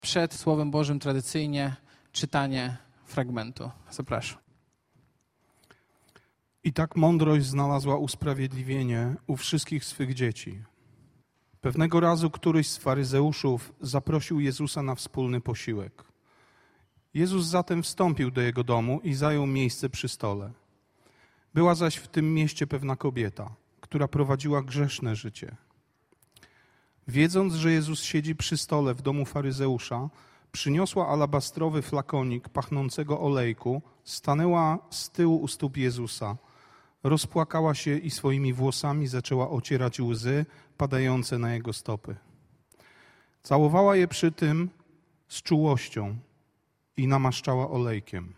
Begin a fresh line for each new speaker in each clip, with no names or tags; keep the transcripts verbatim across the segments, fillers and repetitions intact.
Przed Słowem Bożym tradycyjnie czytanie fragmentu. Zapraszam.
I tak mądrość znalazła usprawiedliwienie u wszystkich swych dzieci. Pewnego razu któryś z faryzeuszów zaprosił Jezusa na wspólny posiłek. Jezus zatem wstąpił do jego domu i zajął miejsce przy stole. Była zaś w tym mieście pewna kobieta, która prowadziła grzeszne życie. Wiedząc, że Jezus siedzi przy stole w domu faryzeusza, przyniosła alabastrowy flakonik pachnącego olejku, stanęła z tyłu u stóp Jezusa, rozpłakała się i swoimi włosami zaczęła ocierać łzy padające na jego stopy. Całowała je przy tym z czułością i namaszczała olejkiem.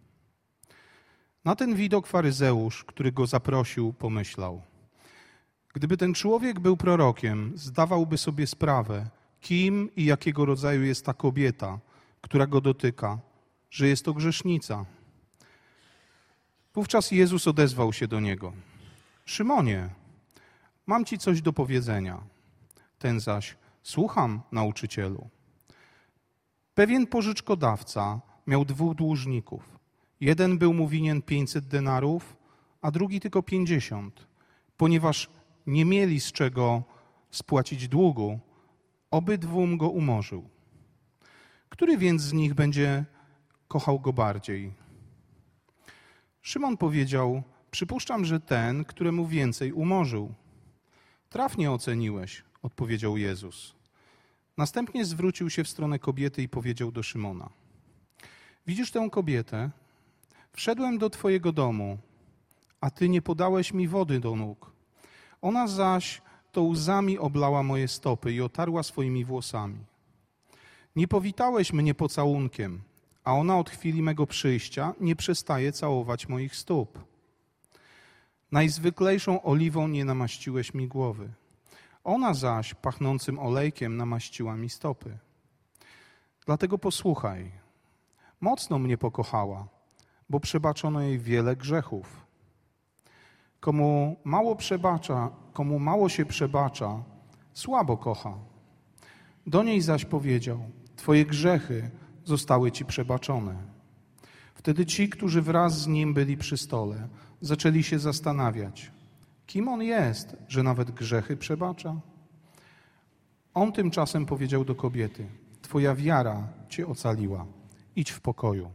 Na ten widok faryzeusz, który go zaprosił, pomyślał: gdyby ten człowiek był prorokiem, zdawałby sobie sprawę, kim i jakiego rodzaju jest ta kobieta, która go dotyka, że jest to grzesznica. Wówczas Jezus odezwał się do niego: Szymonie, mam ci coś do powiedzenia. Ten zaś: słucham, nauczycielu. Pewien pożyczkodawca miał dwóch dłużników. Jeden był mu winien pięćset denarów, a drugi tylko pięćdziesiąt. Ponieważ nie mieli z czego spłacić długu, obydwóm go umorzył. Który więc z nich będzie kochał go bardziej? Szymon powiedział: przypuszczam, że ten, któremu więcej umorzył. Trafnie oceniłeś, odpowiedział Jezus. Następnie zwrócił się w stronę kobiety i powiedział do Szymona: widzisz tę kobietę? Wszedłem do twojego domu, a ty nie podałeś mi wody do nóg. Ona zaś to łzami oblała moje stopy i otarła swoimi włosami. Nie powitałeś mnie pocałunkiem, a ona od chwili mego przyjścia nie przestaje całować moich stóp. Najzwyklejszą oliwą nie namaściłeś mi głowy. Ona zaś pachnącym olejkiem namaściła mi stopy. Dlatego posłuchaj, mocno mnie pokochała, bo przebaczono jej wiele grzechów. Komu mało przebacza, komu mało się przebacza, słabo kocha. Do niej zaś powiedział: twoje grzechy zostały ci przebaczone. Wtedy ci, którzy wraz z nim byli przy stole, zaczęli się zastanawiać, kim on jest, że nawet grzechy przebacza? On tymczasem powiedział do kobiety: twoja wiara cię ocaliła. Idź w pokoju.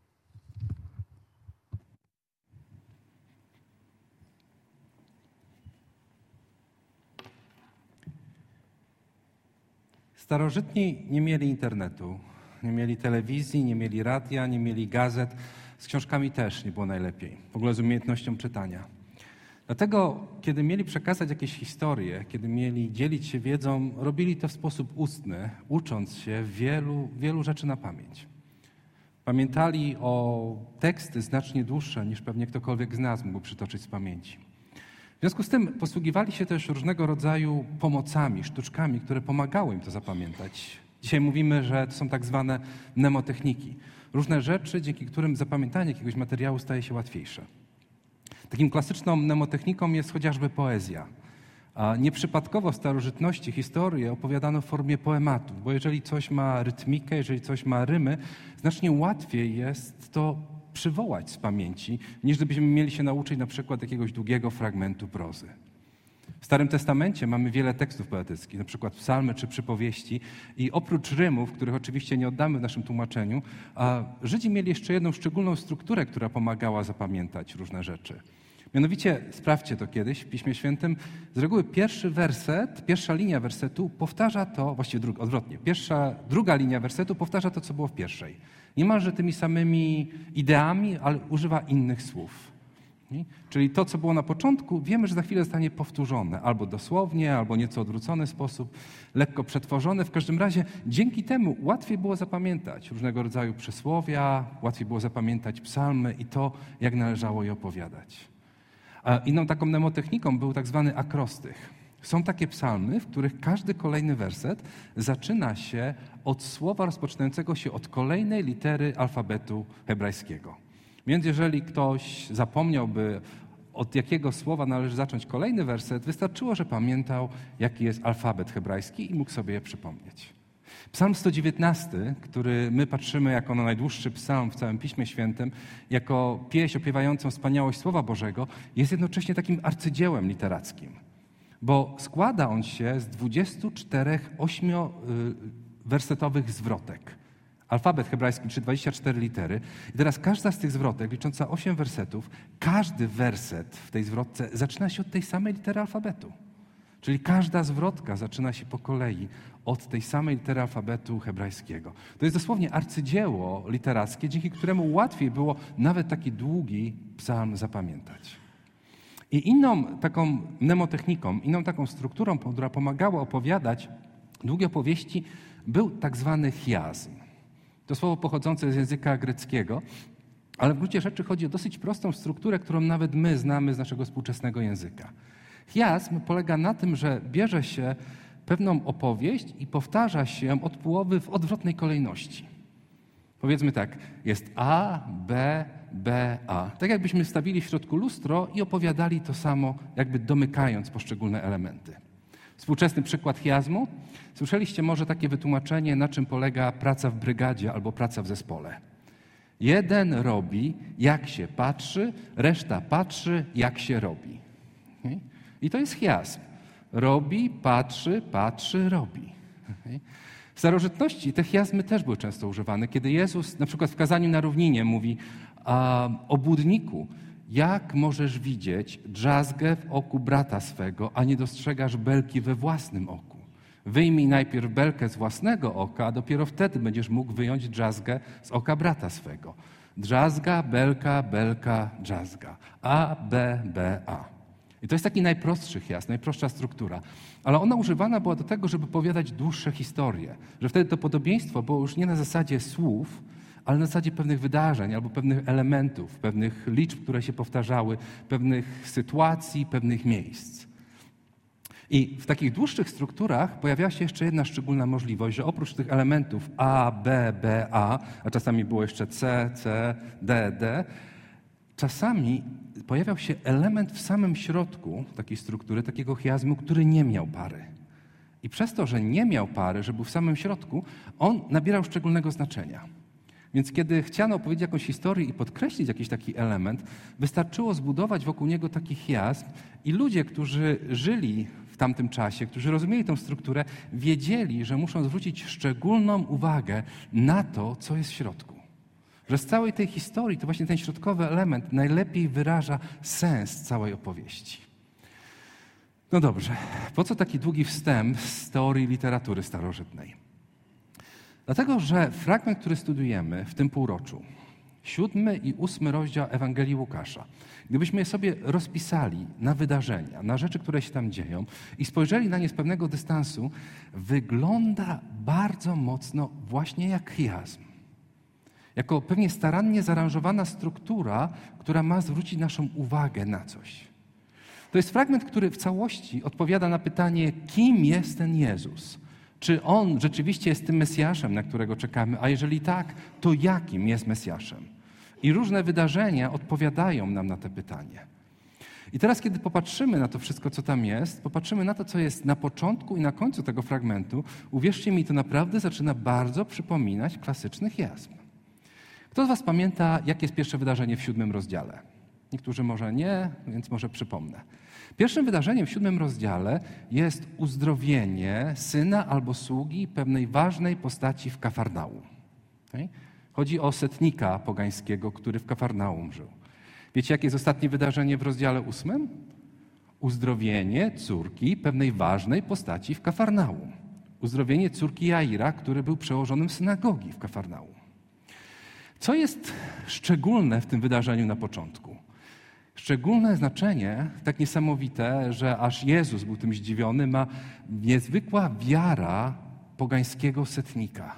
Starożytni nie mieli internetu, nie mieli telewizji, nie mieli radia, nie mieli gazet. Z książkami też nie było najlepiej, w ogóle z umiejętnością czytania. Dlatego, kiedy mieli przekazać jakieś historie, kiedy mieli dzielić się wiedzą, robili to w sposób ustny, ucząc się wielu, wielu rzeczy na pamięć. Pamiętali o teksty znacznie dłuższe, niż pewnie ktokolwiek z nas mógł przytoczyć z pamięci. W związku z tym posługiwali się też różnego rodzaju pomocami, sztuczkami, które pomagały im to zapamiętać. Dzisiaj mówimy, że to są tak zwane mnemotechniki. Różne rzeczy, dzięki którym zapamiętanie jakiegoś materiału staje się łatwiejsze. Takim klasyczną mnemotechniką jest chociażby poezja. A nieprzypadkowo w starożytności historię opowiadano w formie poematów, bo jeżeli coś ma rytmikę, jeżeli coś ma rymy, znacznie łatwiej jest to przywołać z pamięci, niż gdybyśmy mieli się nauczyć na przykład jakiegoś długiego fragmentu prozy. W Starym Testamencie mamy wiele tekstów poetyckich, na przykład psalmy czy przypowieści i oprócz rymów, których oczywiście nie oddamy w naszym tłumaczeniu, a Żydzi mieli jeszcze jedną szczególną strukturę, która pomagała zapamiętać różne rzeczy. Mianowicie, sprawdźcie to kiedyś w Piśmie Świętym, z reguły pierwszy werset, pierwsza linia wersetu powtarza to, właściwie dru, odwrotnie, pierwsza, druga linia wersetu powtarza to, co było w pierwszej. Niemalże tymi samymi ideami, ale używa innych słów. Nie? Czyli to, co było na początku, wiemy, że za chwilę zostanie powtórzone, albo dosłownie, albo nieco odwrócony sposób, lekko przetworzone. W każdym razie dzięki temu łatwiej było zapamiętać różnego rodzaju przysłowia, łatwiej było zapamiętać psalmy i to, jak należało je opowiadać. A inną taką mnemotechniką był tak zwany akrostych. Są takie psalmy, w których każdy kolejny werset zaczyna się od słowa rozpoczynającego się od kolejnej litery alfabetu hebrajskiego. Więc jeżeli ktoś zapomniałby, od jakiego słowa należy zacząć kolejny werset, wystarczyło, że pamiętał, jaki jest alfabet hebrajski i mógł sobie je przypomnieć. Psalm sto dziewiętnasty, który my patrzymy jako na najdłuższy psalm w całym Piśmie Świętym, jako pieśń opiewającą wspaniałość Słowa Bożego, jest jednocześnie takim arcydziełem literackim, bo składa on się z dwudziestu czterech ośmiowersetowych zwrotek. Alfabet hebrajski liczy dwadzieścia cztery litery i teraz każda z tych zwrotek, licząca osiem wersetów, każdy werset w tej zwrotce zaczyna się od tej samej litery alfabetu. Czyli każda zwrotka zaczyna się po kolei od tej samej litery alfabetu hebrajskiego. To jest dosłownie arcydzieło literackie, dzięki któremu łatwiej było nawet taki długi psalm zapamiętać. I inną taką mnemotechniką, inną taką strukturą, która pomagała opowiadać długie opowieści, był tak zwany chiazm. To słowo pochodzące z języka greckiego, ale w gruncie rzeczy chodzi o dosyć prostą strukturę, którą nawet my znamy z naszego współczesnego języka. Chiazm polega na tym, że bierze się pewną opowieść i powtarza się ją od połowy w odwrotnej kolejności. Powiedzmy tak, jest A, B, B, A. Tak jakbyśmy wstawili w środku lustro i opowiadali to samo, jakby domykając poszczególne elementy. Współczesny przykład chiazmu. Słyszeliście może takie wytłumaczenie, na czym polega praca w brygadzie albo praca w zespole. Jeden robi, jak się patrzy, reszta patrzy, jak się robi. I to jest chiazm. Robi, patrzy, patrzy, robi. W starożytności te chiazmy też były często używane. Kiedy Jezus na przykład w kazaniu na równinie mówi a, o błudniku, jak możesz widzieć drzazgę w oku brata swego, a nie dostrzegasz belki we własnym oku? Wyjmij najpierw belkę z własnego oka, a dopiero wtedy będziesz mógł wyjąć drzazgę z oka brata swego. Drzazga, belka, belka, drzazga. A, B, B, A. I to jest taki najprostszy chiazm, najprostsza struktura. Ale ona używana była do tego, żeby opowiadać dłuższe historie. Że wtedy to podobieństwo było już nie na zasadzie słów, ale na zasadzie pewnych wydarzeń albo pewnych elementów, pewnych liczb, które się powtarzały, pewnych sytuacji, pewnych miejsc. I w takich dłuższych strukturach pojawiała się jeszcze jedna szczególna możliwość, że oprócz tych elementów A, B, B, A, a czasami było jeszcze C, C, D, D, czasami pojawiał się element w samym środku takiej struktury, takiego chiazmu, który nie miał pary. I przez to, że nie miał pary, że był w samym środku, on nabierał szczególnego znaczenia. Więc kiedy chciano opowiedzieć jakąś historię i podkreślić jakiś taki element, wystarczyło zbudować wokół niego taki chiazm i ludzie, którzy żyli w tamtym czasie, którzy rozumieli tę strukturę, wiedzieli, że muszą zwrócić szczególną uwagę na to, co jest w środku. Że z całej tej historii to właśnie ten środkowy element najlepiej wyraża sens całej opowieści. No dobrze, po co taki długi wstęp z teorii literatury starożytnej? Dlatego, że fragment, który studujemy w tym półroczu, siódmy i ósmy rozdział Ewangelii Łukasza, gdybyśmy je sobie rozpisali na wydarzenia, na rzeczy, które się tam dzieją i spojrzeli na nie z pewnego dystansu, wygląda bardzo mocno właśnie jak chiazm. Jako pewnie starannie zaaranżowana struktura, która ma zwrócić naszą uwagę na coś. To jest fragment, który w całości odpowiada na pytanie, kim jest ten Jezus? Czy On rzeczywiście jest tym Mesjaszem, na którego czekamy? A jeżeli tak, to jakim jest Mesjaszem? I różne wydarzenia odpowiadają nam na to pytanie. I teraz, kiedy popatrzymy na to wszystko, co tam jest, popatrzymy na to, co jest na początku i na końcu tego fragmentu, uwierzcie mi, to naprawdę zaczyna bardzo przypominać klasyczny chiazm. Kto z was pamięta, jakie jest pierwsze wydarzenie w siódmym rozdziale? Niektórzy może nie, więc może przypomnę. Pierwszym wydarzeniem w siódmym rozdziale jest uzdrowienie syna albo sługi pewnej ważnej postaci w Kafarnaum. Okay? Chodzi o setnika pogańskiego, który w Kafarnaum żył. Wiecie, jakie jest ostatnie wydarzenie w rozdziale ósmym? Uzdrowienie córki pewnej ważnej postaci w Kafarnaum. Uzdrowienie córki Jaira, który był przełożonym synagogi w Kafarnaum. Co jest szczególne w tym wydarzeniu na początku? Szczególne znaczenie, tak niesamowite, że aż Jezus był tym zdziwiony, ma niezwykła wiara pogańskiego setnika.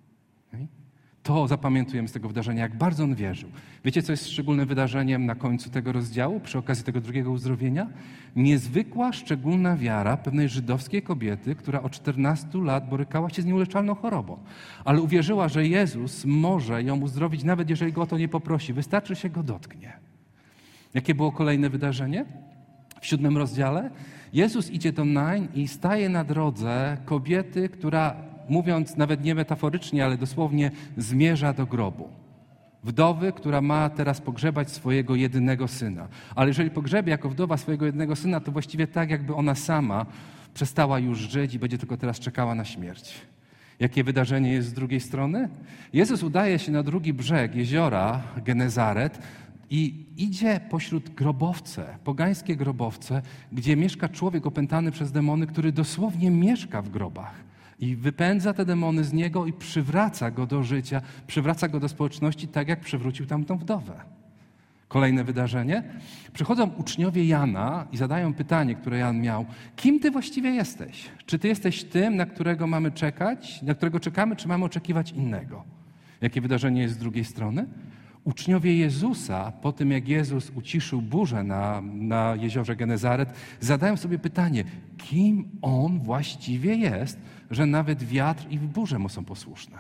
To zapamiętujemy z tego wydarzenia, jak bardzo on wierzył. Wiecie, co jest szczególnym wydarzeniem na końcu tego rozdziału, przy okazji tego drugiego uzdrowienia? Niezwykła, szczególna wiara pewnej żydowskiej kobiety, która od czternastu lat borykała się z nieuleczalną chorobą, ale uwierzyła, że Jezus może ją uzdrowić, nawet jeżeli go o to nie poprosi. Wystarczy, się go dotknie. Jakie było kolejne wydarzenie? W siódmym rozdziale Jezus idzie do Nain i staje na drodze kobiety, która mówiąc nawet nie metaforycznie, ale dosłownie zmierza do grobu. Wdowy, która ma teraz pogrzebać swojego jedynego syna. Ale jeżeli pogrzebie jako wdowa swojego jedynego syna, to właściwie tak, jakby ona sama przestała już żyć i będzie tylko teraz czekała na śmierć. Jakie wydarzenie jest z drugiej strony? Jezus udaje się na drugi brzeg jeziora Genezaret i idzie pośród grobowce, pogańskie grobowce, gdzie mieszka człowiek opętany przez demony, który dosłownie mieszka w grobach. I wypędza te demony z niego i przywraca go do życia, przywraca go do społeczności, tak jak przywrócił tamtą wdowę. Kolejne wydarzenie. Przychodzą uczniowie Jana i zadają pytanie, które Jan miał. Kim ty właściwie jesteś? Czy ty jesteś tym, na którego mamy czekać, na którego czekamy, czy mamy oczekiwać innego? Jakie wydarzenie jest z drugiej strony? Uczniowie Jezusa, po tym jak Jezus uciszył burzę na, na jeziorze Genezaret, zadają sobie pytanie, kim On właściwie jest, że nawet wiatr i burze mu są posłuszne.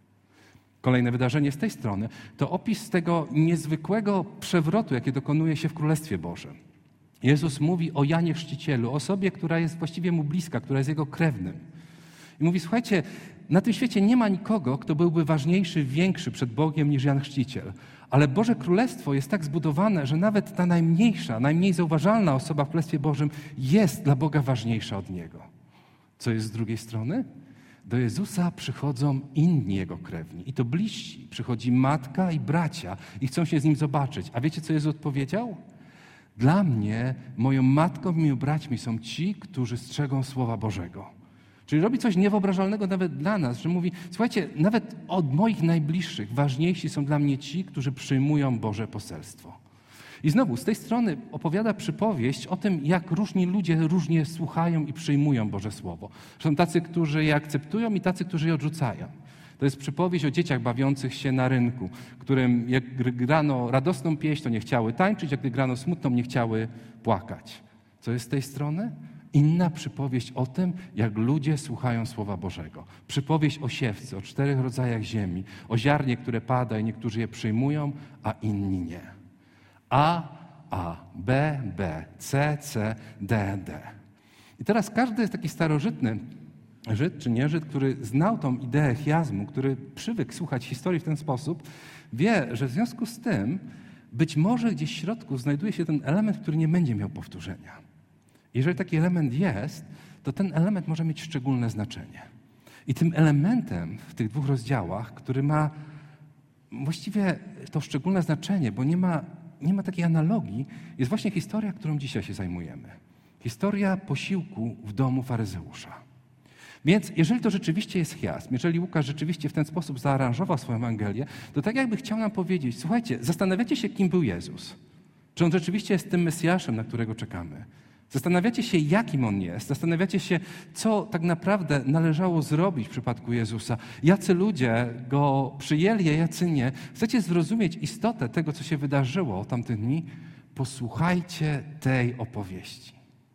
Kolejne wydarzenie z tej strony to opis tego niezwykłego przewrotu, jaki dokonuje się w Królestwie Bożym. Jezus mówi o Janie Chrzcicielu, osobie, która jest właściwie mu bliska, która jest jego krewnym. I mówi, słuchajcie, na tym świecie nie ma nikogo, kto byłby ważniejszy, większy przed Bogiem niż Jan Chrzciciel. Ale Boże Królestwo jest tak zbudowane, że nawet ta najmniejsza, najmniej zauważalna osoba w Królestwie Bożym jest dla Boga ważniejsza od Niego. Co jest z drugiej strony? Do Jezusa przychodzą inni Jego krewni i to bliżsi. Przychodzi matka i bracia i chcą się z Nim zobaczyć. A wiecie, co Jezus odpowiedział? Dla mnie, moją matką i moimi braćmi są ci, którzy strzegą Słowa Bożego. Czyli robi coś niewyobrażalnego nawet dla nas, że mówi, słuchajcie, nawet od moich najbliższych ważniejsi są dla mnie ci, którzy przyjmują Boże poselstwo. I znowu z tej strony opowiada przypowieść o tym, jak różni ludzie różnie słuchają i przyjmują Boże Słowo. Są tacy, którzy je akceptują i tacy, którzy je odrzucają. To jest przypowieść o dzieciach bawiących się na rynku, którym jak grano radosną pieśń, to nie chciały tańczyć, jak gdy grano smutną, nie chciały płakać. Co jest z tej strony? Inna przypowieść o tym, jak ludzie słuchają Słowa Bożego. Przypowieść o siewcy, o czterech rodzajach ziemi, o ziarnie, które pada i niektórzy je przyjmują, a inni nie. A, A, B, B, C, C, D, D. I teraz każdy jest taki starożytny Żyd czy nie Żyd, który znał tą ideę chiazmu, który przywykł słuchać historii w ten sposób, wie, że w związku z tym być może gdzieś w środku znajduje się ten element, który nie będzie miał powtórzenia. Jeżeli taki element jest, to ten element może mieć szczególne znaczenie. I tym elementem w tych dwóch rozdziałach, który ma właściwie to szczególne znaczenie, bo nie ma, nie ma takiej analogii, jest właśnie historia, którą dzisiaj się zajmujemy. Historia posiłku w domu faryzeusza. Więc jeżeli to rzeczywiście jest chiazm, jeżeli Łukasz rzeczywiście w ten sposób zaaranżował swoją Ewangelię, to tak jakby chciał nam powiedzieć, słuchajcie, zastanawiacie się, kim był Jezus. Czy On rzeczywiście jest tym Mesjaszem, na którego czekamy. Zastanawiacie się, jakim On jest. Zastanawiacie się, co tak naprawdę należało zrobić w przypadku Jezusa. Jacy ludzie Go przyjęli, a jacy nie. Chcecie zrozumieć istotę tego, co się wydarzyło tamtych dni? Posłuchajcie tej opowieści.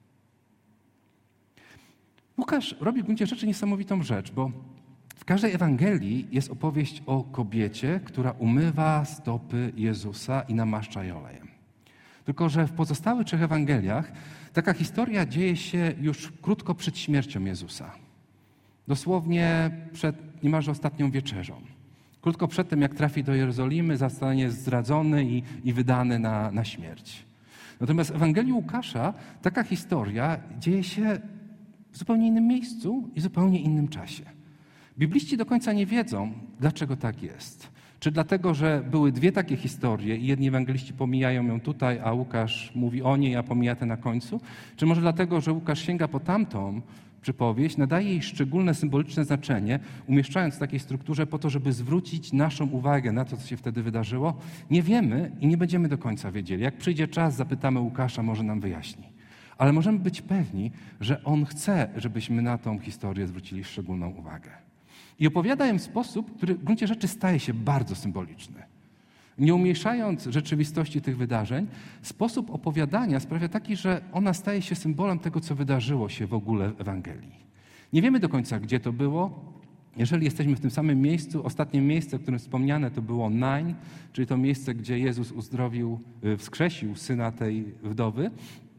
Łukasz robi w gruncie rzeczy niesamowitą rzecz, bo w każdej Ewangelii jest opowieść o kobiecie, która umywa stopy Jezusa i namaszcza je olejem. Tylko że w pozostałych trzech Ewangeliach taka historia dzieje się już krótko przed śmiercią Jezusa. Dosłownie przed niemalże ostatnią wieczerzą. Krótko przed tym, jak trafi do Jerozolimy, zostanie zdradzony i, i wydany na, na śmierć. Natomiast w Ewangelii Łukasza taka historia dzieje się w zupełnie innym miejscu i zupełnie innym czasie. Bibliści do końca nie wiedzą, dlaczego tak jest. Czy dlatego, że były dwie takie historie i jedni ewangeliści pomijają ją tutaj, a Łukasz mówi o niej, a pomija tę na końcu? Czy może dlatego, że Łukasz sięga po tamtą przypowieść, nadaje jej szczególne symboliczne znaczenie, umieszczając w takiej strukturze po to, żeby zwrócić naszą uwagę na to, co się wtedy wydarzyło? Nie wiemy i nie będziemy do końca wiedzieli. Jak przyjdzie czas, zapytamy Łukasza, może nam wyjaśni. Ale możemy być pewni, że on chce, żebyśmy na tą historię zwrócili szczególną uwagę. I opowiada ją w sposób, który w gruncie rzeczy staje się bardzo symboliczny. Nie umniejszając rzeczywistości tych wydarzeń, sposób opowiadania sprawia taki, że ona staje się symbolem tego, co wydarzyło się w ogóle w Ewangelii. Nie wiemy do końca, gdzie to było. Jeżeli jesteśmy w tym samym miejscu, ostatnie miejsce, o którym wspomniane, to było Nain, czyli to miejsce, gdzie Jezus uzdrowił, wskrzesił syna tej wdowy.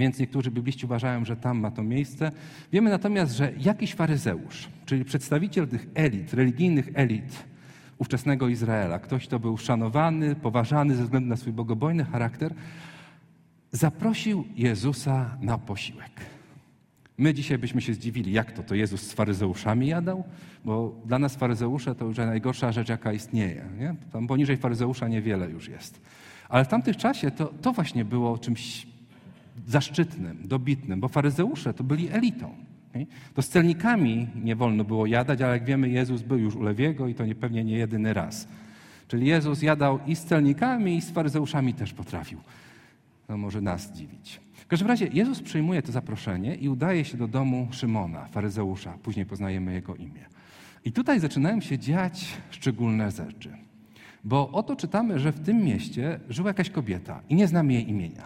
więc niektórzy bibliści uważają, że tam ma to miejsce. Wiemy natomiast, że jakiś faryzeusz, czyli przedstawiciel tych elit, religijnych elit ówczesnego Izraela, ktoś, kto był szanowany, poważany ze względu na swój bogobojny charakter, zaprosił Jezusa na posiłek. My dzisiaj byśmy się zdziwili, jak to, to Jezus z faryzeuszami jadał? Bo dla nas faryzeusze to już najgorsza rzecz, jaka istnieje. Nie? Tam poniżej faryzeusza niewiele już jest. Ale w tamtym czasie to, to właśnie było czymś zaszczytnym, dobitnym, bo faryzeusze to byli elitą. Nie? To z celnikami nie wolno było jadać, ale jak wiemy, Jezus był już u Lewiego i to nie, pewnie nie jedyny raz. Czyli Jezus jadał i z celnikami, i z faryzeuszami też potrafił. To może nas dziwić. W każdym razie Jezus przyjmuje to zaproszenie i udaje się do domu Szymona, faryzeusza. Później poznajemy jego imię. I tutaj zaczynają się dziać szczególne rzeczy. Bo oto czytamy, że w tym mieście żyła jakaś kobieta i nie znamy jej imienia,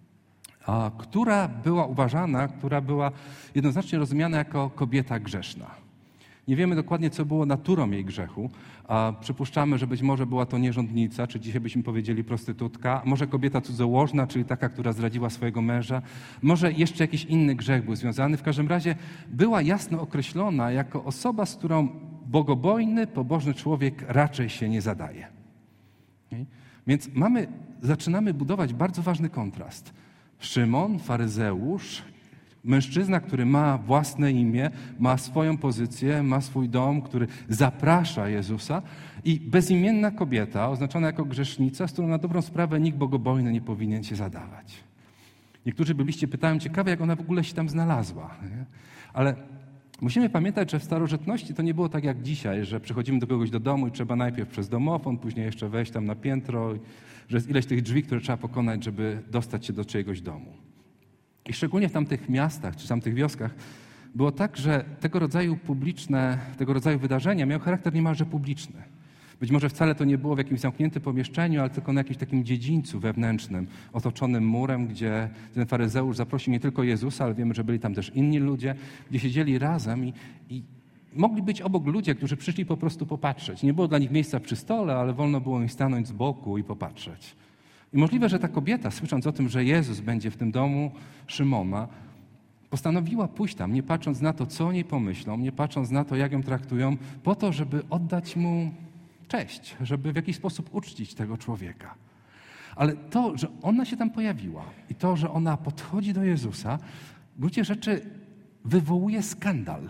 a która była uważana, która była jednoznacznie rozumiana jako kobieta grzeszna. Nie wiemy dokładnie, co było naturą jej grzechu, a przypuszczamy, że być może była to nierządnica, czy dzisiaj byśmy powiedzieli prostytutka, może kobieta cudzołożna, czyli taka, która zdradziła swojego męża, może jeszcze jakiś inny grzech był związany. W każdym razie była jasno określona jako osoba, z którą bogobojny, pobożny człowiek raczej się nie zadaje. Więc mamy, zaczynamy budować bardzo ważny kontrast. Szymon, faryzeusz, mężczyzna, który ma własne imię, ma swoją pozycję, ma swój dom, który zaprasza Jezusa, i bezimienna kobieta, oznaczona jako grzesznica, z którą na dobrą sprawę nikt bogobojny nie powinien się zadawać. Niektórzy bibliści pytają, ciekawe, jak ona w ogóle się tam znalazła. Nie? Ale musimy pamiętać, że w starożytności to nie było tak jak dzisiaj, że przychodzimy do kogoś do domu i trzeba najpierw przez domofon, później jeszcze wejść tam na piętro, że jest ileś tych drzwi, które trzeba pokonać, żeby dostać się do czyjegoś domu. I szczególnie w tamtych miastach czy tamtych wioskach było tak, że tego rodzaju publiczne, tego rodzaju wydarzenia miały charakter niemalże publiczny. Być może wcale to nie było w jakimś zamkniętym pomieszczeniu, ale tylko na jakimś takim dziedzińcu wewnętrznym, otoczonym murem, gdzie ten faryzeusz zaprosił nie tylko Jezusa, ale wiemy, że byli tam też inni ludzie, gdzie siedzieli razem i, i mogli być obok ludzie, którzy przyszli po prostu popatrzeć. Nie było dla nich miejsca przy stole, ale wolno było im stanąć z boku i popatrzeć. I możliwe, że ta kobieta, słysząc o tym, że Jezus będzie w tym domu Szymona, postanowiła pójść tam, nie patrząc na to, co o niej pomyślą, nie patrząc na to, jak ją traktują, po to, żeby oddać mu cześć, żeby w jakiś sposób uczcić tego człowieka. Ale to, że ona się tam pojawiła i to, że ona podchodzi do Jezusa, w gruncie rzeczy wywołuje skandal.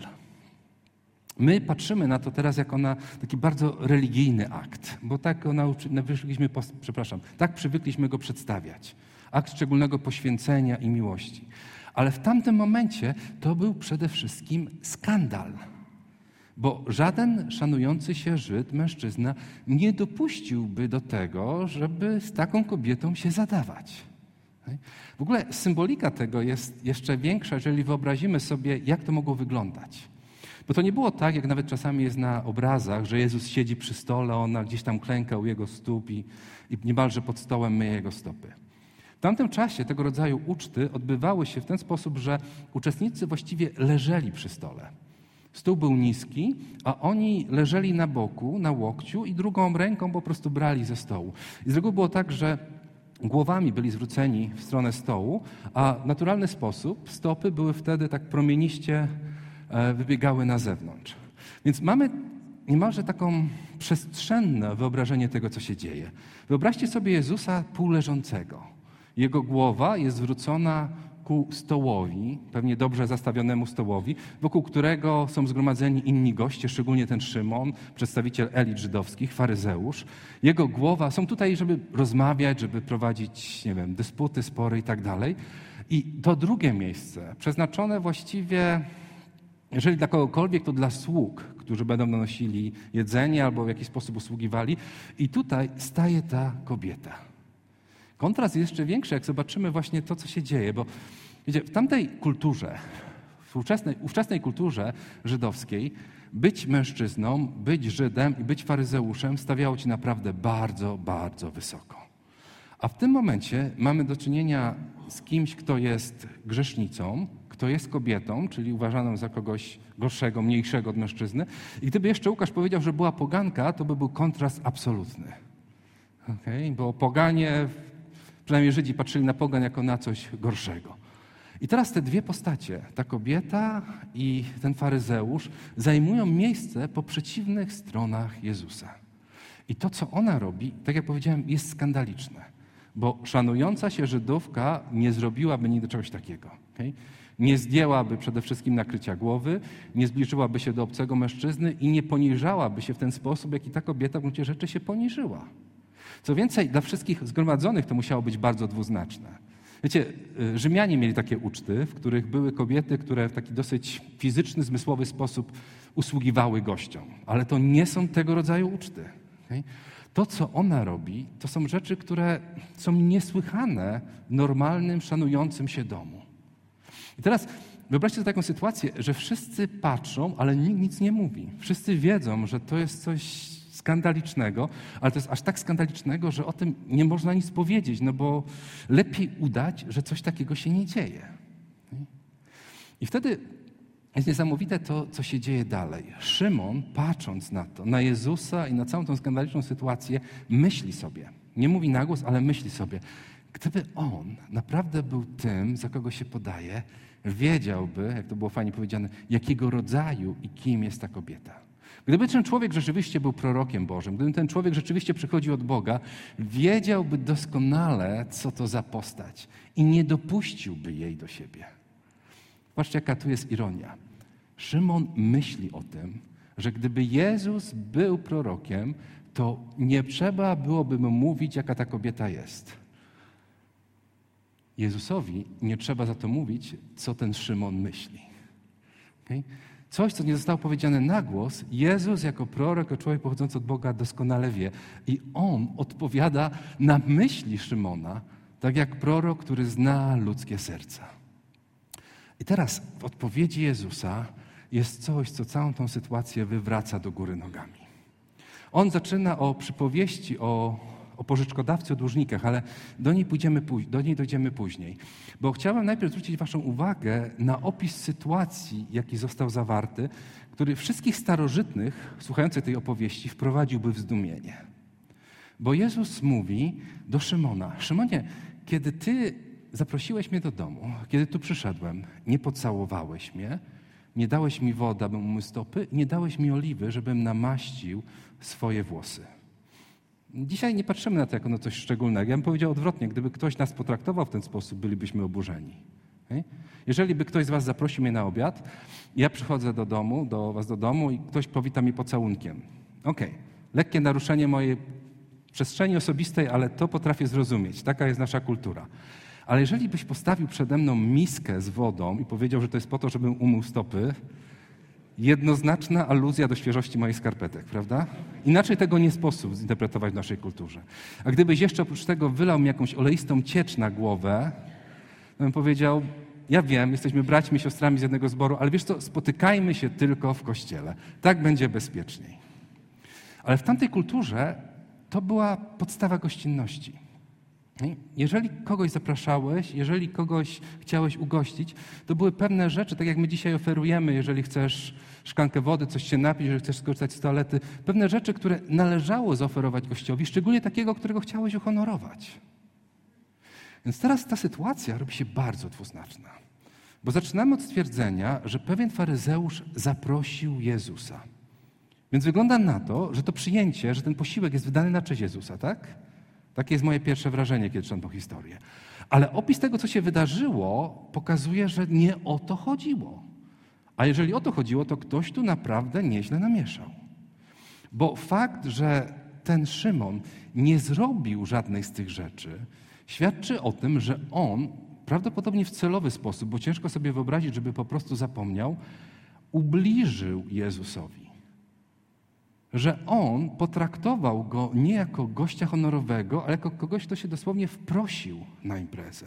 My patrzymy na to teraz jako na taki bardzo religijny akt, bo tak go nauczyliśmy, przepraszam, tak przywykliśmy go przedstawiać. Akt szczególnego poświęcenia i miłości. Ale w tamtym momencie to był przede wszystkim skandal, bo żaden szanujący się Żyd, mężczyzna, nie dopuściłby do tego, żeby z taką kobietą się zadawać. W ogóle symbolika tego jest jeszcze większa, jeżeli wyobrazimy sobie, jak to mogło wyglądać. Bo to nie było tak, jak nawet czasami jest na obrazach, że Jezus siedzi przy stole, ona gdzieś tam klęka u jego stóp i, i niemalże pod stołem myje jego stopy. W tamtym czasie tego rodzaju uczty odbywały się w ten sposób, że uczestnicy właściwie leżeli przy stole. Stół był niski, a oni leżeli na boku, na łokciu i drugą ręką po prostu brali ze stołu. I z reguły było tak, że głowami byli zwróceni w stronę stołu, a w naturalny sposób stopy były wtedy tak promieniście wybiegały na zewnątrz. Więc mamy niemalże taką przestrzenne wyobrażenie tego, co się dzieje. Wyobraźcie sobie Jezusa półleżącego. Jego głowa jest zwrócona ku stołowi, pewnie dobrze zastawionemu stołowi, wokół którego są zgromadzeni inni goście, szczególnie ten Szymon, przedstawiciel elit żydowskich, faryzeusz. Jego głowa, są tutaj, żeby rozmawiać, żeby prowadzić, nie wiem, dysputy, spory i tak dalej. I to drugie miejsce, przeznaczone właściwie, jeżeli dla kogokolwiek, to dla sług, którzy będą nanosili jedzenie albo w jakiś sposób usługiwali. I tutaj staje ta kobieta. Kontrast jest jeszcze większy, jak zobaczymy właśnie to, co się dzieje, bo wiecie, w tamtej kulturze, w ówczesnej, ówczesnej kulturze żydowskiej, być mężczyzną, być Żydem i być faryzeuszem stawiało ci naprawdę bardzo, bardzo wysoko. A w tym momencie mamy do czynienia z kimś, kto jest grzesznicą, kto jest kobietą, czyli uważaną za kogoś gorszego, mniejszego od mężczyzny. I gdyby jeszcze Łukasz powiedział, że była poganka, to by był kontrast absolutny. Okay? Bo poganie, przynajmniej Żydzi patrzyli na pogan jako na coś gorszego. I teraz te dwie postacie, ta kobieta i ten faryzeusz, zajmują miejsce po przeciwnych stronach Jezusa. I to, co ona robi, tak jak powiedziałem, jest skandaliczne, bo szanująca się Żydówka nie zrobiłaby nigdy czegoś takiego. Okay? Nie zdjęłaby przede wszystkim nakrycia głowy, nie zbliżyłaby się do obcego mężczyzny i nie poniżałaby się w ten sposób, jaki ta kobieta w gruncie rzeczy się poniżyła. Co więcej, dla wszystkich zgromadzonych to musiało być bardzo dwuznaczne. Wiecie, Rzymianie mieli takie uczty, w których były kobiety, które w taki dosyć fizyczny, zmysłowy sposób usługiwały gościom. Ale to nie są tego rodzaju uczty. Okay? To, co ona robi, to są rzeczy, które są niesłychane w normalnym, szanującym się domu. I teraz wyobraźcie sobie taką sytuację, że wszyscy patrzą, ale nikt nic nie mówi. Wszyscy wiedzą, że to jest coś skandalicznego, ale to jest aż tak skandalicznego, że o tym nie można nic powiedzieć, no bo lepiej udać, że coś takiego się nie dzieje. I wtedy jest niesamowite to, co się dzieje dalej. Szymon, patrząc na to, na Jezusa i na całą tą skandaliczną sytuację, myśli sobie, nie mówi na głos, ale myśli sobie, gdyby on naprawdę był tym, za kogo się podaje, wiedziałby, jak to było fajnie powiedziane, jakiego rodzaju i kim jest ta kobieta. Gdyby ten człowiek rzeczywiście był prorokiem Bożym, gdyby ten człowiek rzeczywiście przychodził od Boga, wiedziałby doskonale, co to za postać i nie dopuściłby jej do siebie. Patrzcie, jaka tu jest ironia. Szymon myśli o tym, że gdyby Jezus był prorokiem, to nie trzeba byłoby mu mówić, jaka ta kobieta jest. Jezusowi nie trzeba za to mówić, co ten Szymon myśli. Okay? Coś, co nie zostało powiedziane na głos, Jezus jako prorok, jako człowiek pochodzący od Boga doskonale wie. I On odpowiada na myśli Szymona, tak jak prorok, który zna ludzkie serca. I teraz w odpowiedzi Jezusa jest coś, co całą tą sytuację wywraca do góry nogami. On zaczyna o przypowieści o, o pożyczkodawcy, o dłużnikach, ale do niej, pójdziemy, do niej dojdziemy później. Bo chciałem najpierw zwrócić waszą uwagę na opis sytuacji, jaki został zawarty, który wszystkich starożytnych, słuchających tej opowieści, wprowadziłby w zdumienie. Bo Jezus mówi do Szymona: Szymonie, kiedy ty zaprosiłeś mnie do domu, kiedy tu przyszedłem, nie pocałowałeś mnie, nie dałeś mi wody, abym umył stopy, nie dałeś mi oliwy, żebym namaścił swoje włosy. Dzisiaj nie patrzymy na to jako na coś szczególnego. Ja bym powiedział odwrotnie, gdyby ktoś nas potraktował w ten sposób, bylibyśmy oburzeni. Okay? Jeżeli by ktoś z was zaprosił mnie na obiad, ja przychodzę do domu, do was do domu i ktoś powita mnie pocałunkiem. Okej, okay. Lekkie naruszenie mojej przestrzeni osobistej, ale to potrafię zrozumieć. Taka jest nasza kultura. Ale jeżeli byś postawił przede mną miskę z wodą i powiedział, że to jest po to, żebym umył stopy, jednoznaczna aluzja do świeżości moich skarpetek, prawda? Inaczej tego nie sposób zinterpretować w naszej kulturze. A gdybyś jeszcze oprócz tego wylał mi jakąś oleistą ciecz na głowę, to bym powiedział: ja wiem, jesteśmy braćmi, siostrami z jednego zboru, ale wiesz co, spotykajmy się tylko w kościele. Tak będzie bezpieczniej. Ale w tamtej kulturze to była podstawa gościnności. Jeżeli kogoś zapraszałeś, jeżeli kogoś chciałeś ugościć, to były pewne rzeczy, tak jak my dzisiaj oferujemy, jeżeli chcesz szklankę wody, coś się napić, jeżeli chcesz skorzystać z toalety, pewne rzeczy, które należało zaoferować gościowi, szczególnie takiego, którego chciałeś uhonorować. Więc teraz ta sytuacja robi się bardzo dwuznaczna, bo zaczynamy od stwierdzenia, że pewien faryzeusz zaprosił Jezusa. Więc wygląda na to, że to przyjęcie, że ten posiłek jest wydany na cześć Jezusa, tak? Takie jest moje pierwsze wrażenie, kiedy czytam tą historię. Ale opis tego, co się wydarzyło, pokazuje, że nie o to chodziło. A jeżeli o to chodziło, to ktoś tu naprawdę nieźle namieszał. Bo fakt, że ten Szymon nie zrobił żadnej z tych rzeczy, świadczy o tym, że on prawdopodobnie w celowy sposób, bo ciężko sobie wyobrazić, żeby po prostu zapomniał, ubliżył Jezusowi. Że on potraktował go nie jako gościa honorowego, ale jako kogoś, kto się dosłownie wprosił na imprezę.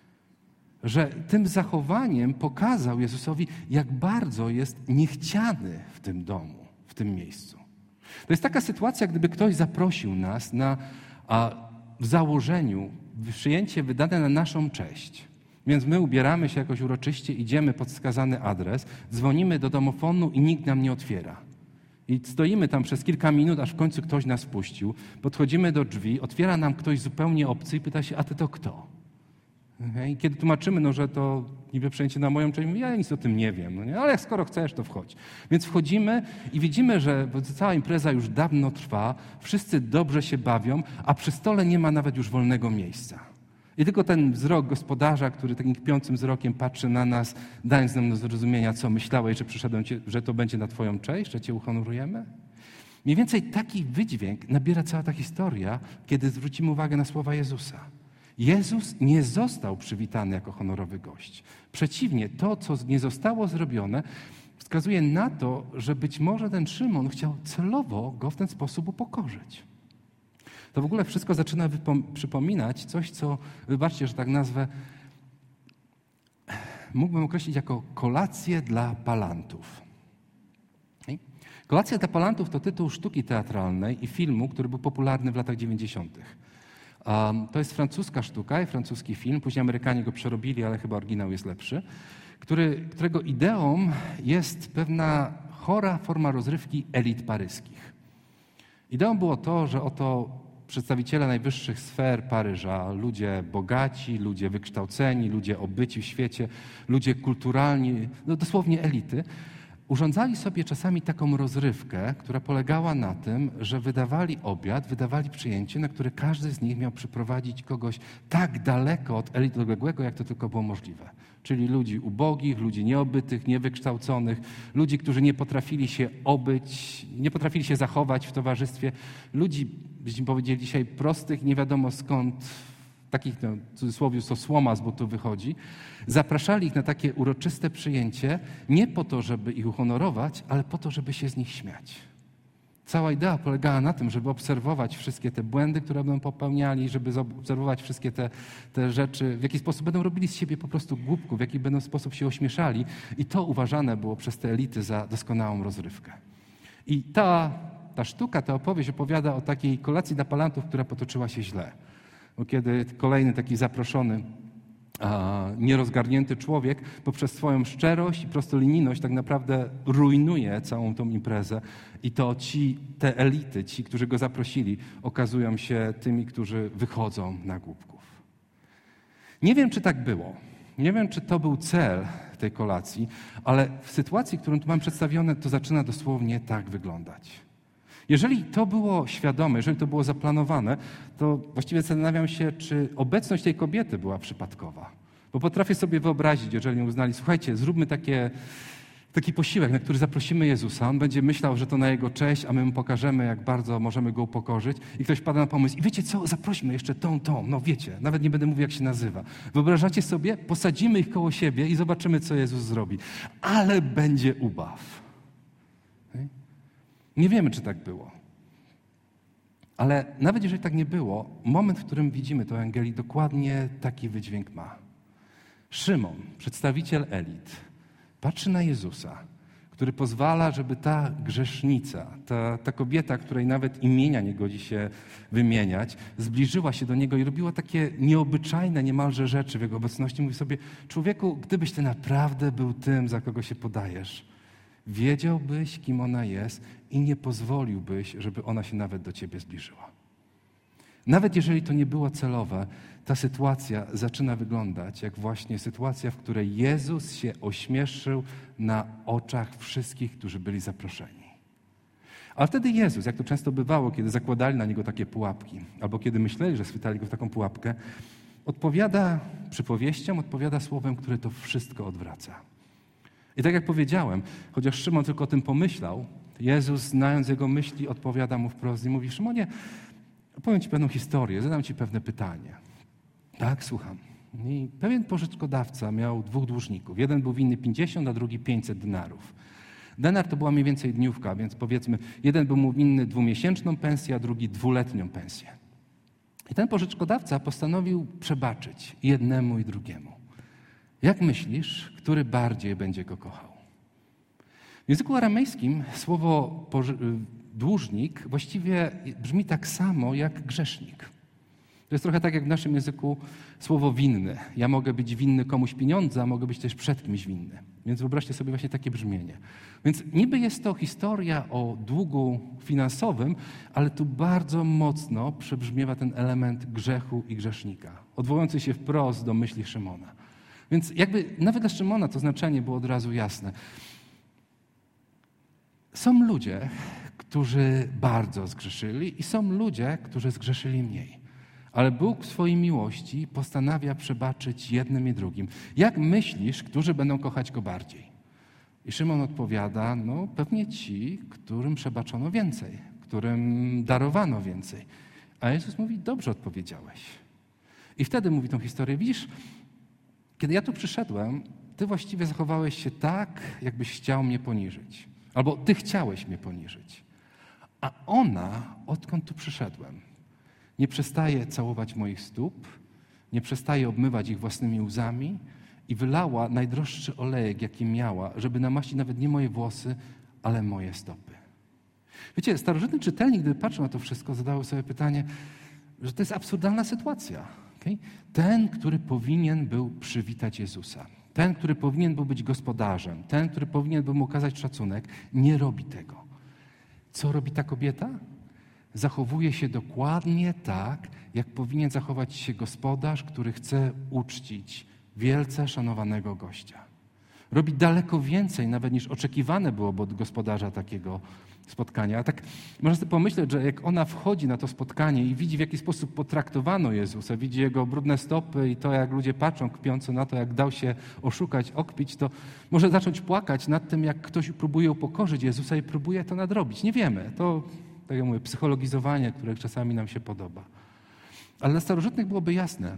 Że tym zachowaniem pokazał Jezusowi, jak bardzo jest niechciany w tym domu, w tym miejscu. To jest taka sytuacja, gdyby ktoś zaprosił nas na a, w założeniu przyjęcie wydane na naszą cześć. Więc my ubieramy się jakoś uroczyście, idziemy pod wskazany adres, dzwonimy do domofonu i nikt nam nie otwiera. I stoimy tam przez kilka minut, aż w końcu ktoś nas wpuścił. Podchodzimy do drzwi, otwiera nam ktoś zupełnie obcy i pyta się: a ty to kto? I kiedy tłumaczymy, no, że to niby przejęcie na moją część, mówię, ja nic o tym nie wiem, no nie? Ale skoro chcesz, to wchodź. Więc wchodzimy i widzimy, że cała impreza już dawno trwa, wszyscy dobrze się bawią, a przy stole nie ma nawet już wolnego miejsca. I tylko ten wzrok gospodarza, który takim kpiącym wzrokiem patrzy na nas, dając nam do zrozumienia, co myślałeś, że przyszedłem, cię, że to będzie na twoją cześć, że cię uhonorujemy. Mniej więcej taki wydźwięk nabiera cała ta historia, kiedy zwrócimy uwagę na słowa Jezusa. Jezus nie został przywitany jako honorowy gość. Przeciwnie, to, co nie zostało zrobione, wskazuje na to, że być może ten Szymon chciał celowo go w ten sposób upokorzyć. To w ogóle wszystko zaczyna wypom- przypominać coś, co, wybaczcie, że tak nazwę, mógłbym określić jako kolację dla palantów. Kolacja dla palantów to tytuł sztuki teatralnej i filmu, który był popularny w latach dziewięćdziesiątych. Um, to jest francuska sztuka i francuski film, później Amerykanie go przerobili, ale chyba oryginał jest lepszy, który, którego ideą jest pewna chora forma rozrywki elit paryskich. Ideą było to, że oto przedstawiciele najwyższych sfer Paryża, ludzie bogaci, ludzie wykształceni, ludzie obyci w świecie, ludzie kulturalni, no dosłownie elity, urządzali sobie czasami taką rozrywkę, która polegała na tym, że wydawali obiad, wydawali przyjęcie, na które każdy z nich miał przyprowadzić kogoś tak daleko od elit odległego, jak to tylko było możliwe. Czyli ludzi ubogich, ludzi nieobytych, niewykształconych, ludzi, którzy nie potrafili się obyć, nie potrafili się zachować w towarzystwie, ludzi, byśmy powiedzieli dzisiaj, prostych, nie wiadomo skąd, takich, no, w cudzysłowie, co słoma z butu wychodzi, zapraszali ich na takie uroczyste przyjęcie nie po to, żeby ich uhonorować, ale po to, żeby się z nich śmiać. Cała idea polegała na tym, żeby obserwować wszystkie te błędy, które będą popełniali, żeby obserwować wszystkie te, te rzeczy, w jaki sposób będą robili z siebie po prostu głupków, w jaki będą sposób się ośmieszali. I to uważane było przez te elity za doskonałą rozrywkę. I ta, ta sztuka, ta opowieść opowiada o takiej kolacji dla palantów, która potoczyła się źle. Bo kiedy kolejny taki zaproszony, a, nierozgarnięty człowiek poprzez swoją szczerość i prostolinijność tak naprawdę rujnuje całą tą imprezę i to ci, te elity, ci, którzy go zaprosili, okazują się tymi, którzy wychodzą na głupków. Nie wiem, czy tak było. Nie wiem, czy to był cel tej kolacji, ale w sytuacji, którą tu mam przedstawione, to zaczyna dosłownie tak wyglądać. Jeżeli to było świadome, jeżeli to było zaplanowane, to właściwie zastanawiam się, czy obecność tej kobiety była przypadkowa. Bo potrafię sobie wyobrazić, jeżeli uznali, słuchajcie, zróbmy takie, taki posiłek, na który zaprosimy Jezusa. On będzie myślał, że to na Jego cześć, a my mu pokażemy, jak bardzo możemy Go upokorzyć. I ktoś pada na pomysł, i wiecie co, zaprośmy jeszcze tą, tą, no wiecie, nawet nie będę mówił, jak się nazywa. Wyobrażacie sobie? Posadzimy ich koło siebie i zobaczymy, co Jezus zrobi. Ale będzie ubaw. Nie wiemy, czy tak było. Ale nawet jeżeli tak nie było, moment, w którym widzimy to Ewangelii, dokładnie taki wydźwięk ma. Szymon, przedstawiciel elit, patrzy na Jezusa, który pozwala, żeby ta grzesznica, ta, ta kobieta, której nawet imienia nie godzi się wymieniać, zbliżyła się do Niego i robiła takie nieobyczajne niemalże rzeczy w Jego obecności. Mówi sobie, człowieku, gdybyś Ty naprawdę był tym, za kogo się podajesz, wiedziałbyś, kim ona jest i nie pozwoliłbyś, żeby ona się nawet do Ciebie zbliżyła. Nawet jeżeli to nie było celowe, ta sytuacja zaczyna wyglądać jak właśnie sytuacja, w której Jezus się ośmieszył na oczach wszystkich, którzy byli zaproszeni. A wtedy Jezus, jak to często bywało, kiedy zakładali na Niego takie pułapki, albo kiedy myśleli, że schwytali Go w taką pułapkę, odpowiada przypowieścią, odpowiada słowem, które to wszystko odwraca. I tak jak powiedziałem, chociaż Szymon tylko o tym pomyślał, Jezus, znając jego myśli, odpowiada mu wprost i mówi, Szymonie, opowiem Ci pewną historię, zadam Ci pewne pytanie. Tak, słucham. I pewien pożyczkodawca miał dwóch dłużników. Jeden był winny pięćdziesiąt, a drugi pięćset denarów. Denar to była mniej więcej dniówka, więc powiedzmy, jeden był mu winny dwumiesięczną pensję, a drugi dwuletnią pensję. I ten pożyczkodawca postanowił przebaczyć jednemu i drugiemu. Jak myślisz, który bardziej będzie go kochał? W języku aramejskim słowo dłużnik właściwie brzmi tak samo jak grzesznik. To jest trochę tak jak w naszym języku słowo winny. Ja mogę być winny komuś pieniądze, a mogę być też przed kimś winny. Więc wyobraźcie sobie właśnie takie brzmienie. Więc niby jest to historia o długu finansowym, ale tu bardzo mocno przebrzmiewa ten element grzechu i grzesznika, odwołujący się wprost do myśli Szymona. Więc jakby nawet dla Szymona to znaczenie było od razu jasne. Są ludzie, którzy bardzo zgrzeszyli i są ludzie, którzy zgrzeszyli mniej. Ale Bóg w swojej miłości postanawia przebaczyć jednym i drugim. Jak myślisz, którzy będą kochać Go bardziej? I Szymon odpowiada, no pewnie ci, którym przebaczono więcej, którym darowano więcej. A Jezus mówi, dobrze odpowiedziałeś. I wtedy mówi tą historię, widzisz, kiedy ja tu przyszedłem, ty właściwie zachowałeś się tak, jakbyś chciał mnie poniżyć. Albo ty chciałeś mnie poniżyć. A ona, odkąd tu przyszedłem, nie przestaje całować moich stóp, nie przestaje obmywać ich własnymi łzami i wylała najdroższy olejek, jaki miała, żeby namaścić nawet nie moje włosy, ale moje stopy. Wiecie, starożytny czytelnik, gdy patrzył na to wszystko, zadawał sobie pytanie, że to jest absurdalna sytuacja. Okay? Ten, który powinien był przywitać Jezusa, ten, który powinien był być gospodarzem, ten, który powinien był mu okazać szacunek, nie robi tego. Co robi ta kobieta? Zachowuje się dokładnie tak, jak powinien zachować się gospodarz, który chce uczcić wielce szanowanego gościa. Robi daleko więcej nawet niż oczekiwane byłoby od gospodarza takiego spotkania. A tak można sobie pomyśleć, że jak ona wchodzi na to spotkanie i widzi, w jaki sposób potraktowano Jezusa, widzi Jego brudne stopy i to, jak ludzie patrzą kpiąco na to, jak dał się oszukać, okpić, to może zacząć płakać nad tym, jak ktoś próbuje upokorzyć Jezusa i próbuje to nadrobić. Nie wiemy. To, tak jak mówię, psychologizowanie, które czasami nam się podoba. Ale dla starożytnych byłoby jasne.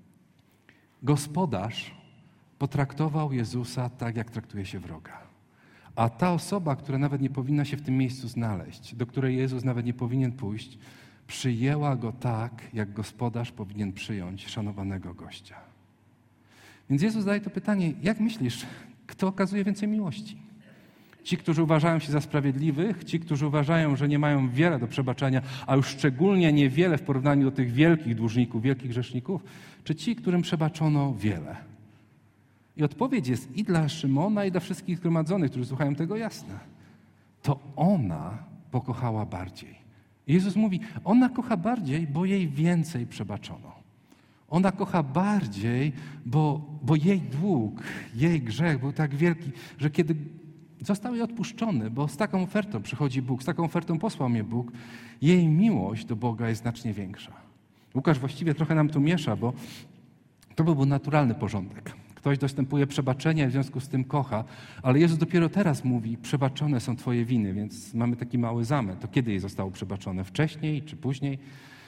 Gospodarz potraktował Jezusa tak, jak traktuje się wroga. A ta osoba, która nawet nie powinna się w tym miejscu znaleźć, do której Jezus nawet nie powinien pójść, przyjęła Go tak, jak gospodarz powinien przyjąć szanowanego gościa. Więc Jezus zadaje to pytanie, jak myślisz, kto okazuje więcej miłości? Ci, którzy uważają się za sprawiedliwych, ci, którzy uważają, że nie mają wiele do przebaczenia, a już szczególnie niewiele w porównaniu do tych wielkich dłużników, wielkich grzeszników, czy ci, którym przebaczono wiele? I odpowiedź jest i dla Szymona, i dla wszystkich zgromadzonych, którzy słuchają tego, jasna. To ona pokochała bardziej. I Jezus mówi, ona kocha bardziej, bo jej więcej przebaczono. Ona kocha bardziej, bo, bo jej dług, jej grzech był tak wielki, że kiedy został jej odpuszczony, bo z taką ofertą przychodzi Bóg, z taką ofertą posłał mnie Bóg, jej miłość do Boga jest znacznie większa. Łukasz właściwie trochę nam tu miesza, bo to był naturalny porządek. Ktoś dostępuje przebaczenia i w związku z tym kocha, ale Jezus dopiero teraz mówi, przebaczone są twoje winy, więc mamy taki mały zamęt. To kiedy jej zostało przebaczone? Wcześniej czy później?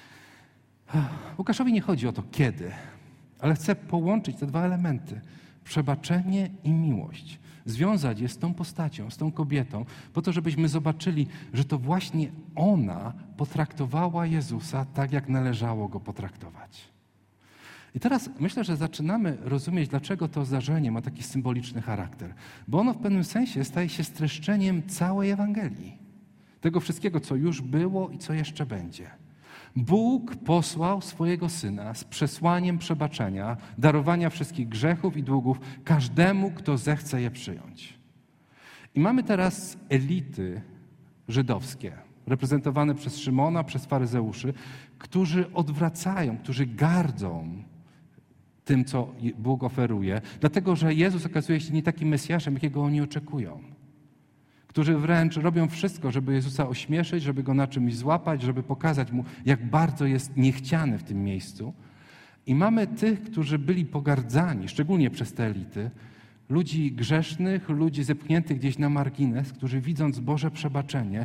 Łukaszowi nie chodzi o to kiedy, ale chce połączyć te dwa elementy. Przebaczenie i miłość. Związać je z tą postacią, z tą kobietą, po to, żebyśmy zobaczyli, że to właśnie ona potraktowała Jezusa tak, jak należało Go potraktować. I teraz myślę, że zaczynamy rozumieć, dlaczego to zdarzenie ma taki symboliczny charakter. Bo ono w pewnym sensie staje się streszczeniem całej Ewangelii. Tego wszystkiego, co już było i co jeszcze będzie. Bóg posłał swojego Syna z przesłaniem przebaczenia, darowania wszystkich grzechów i długów każdemu, kto zechce je przyjąć. I mamy teraz elity żydowskie, reprezentowane przez Szymona, przez faryzeuszy, którzy odwracają, którzy gardzą tym, co Bóg oferuje, dlatego że Jezus okazuje się nie takim Mesjaszem, jakiego oni oczekują. Którzy wręcz robią wszystko, żeby Jezusa ośmieszyć, żeby Go na czymś złapać, żeby pokazać Mu, jak bardzo jest niechciany w tym miejscu. I mamy tych, którzy byli pogardzani, szczególnie przez te elity, ludzi grzesznych, ludzi zepchniętych gdzieś na margines, którzy widząc Boże przebaczenie,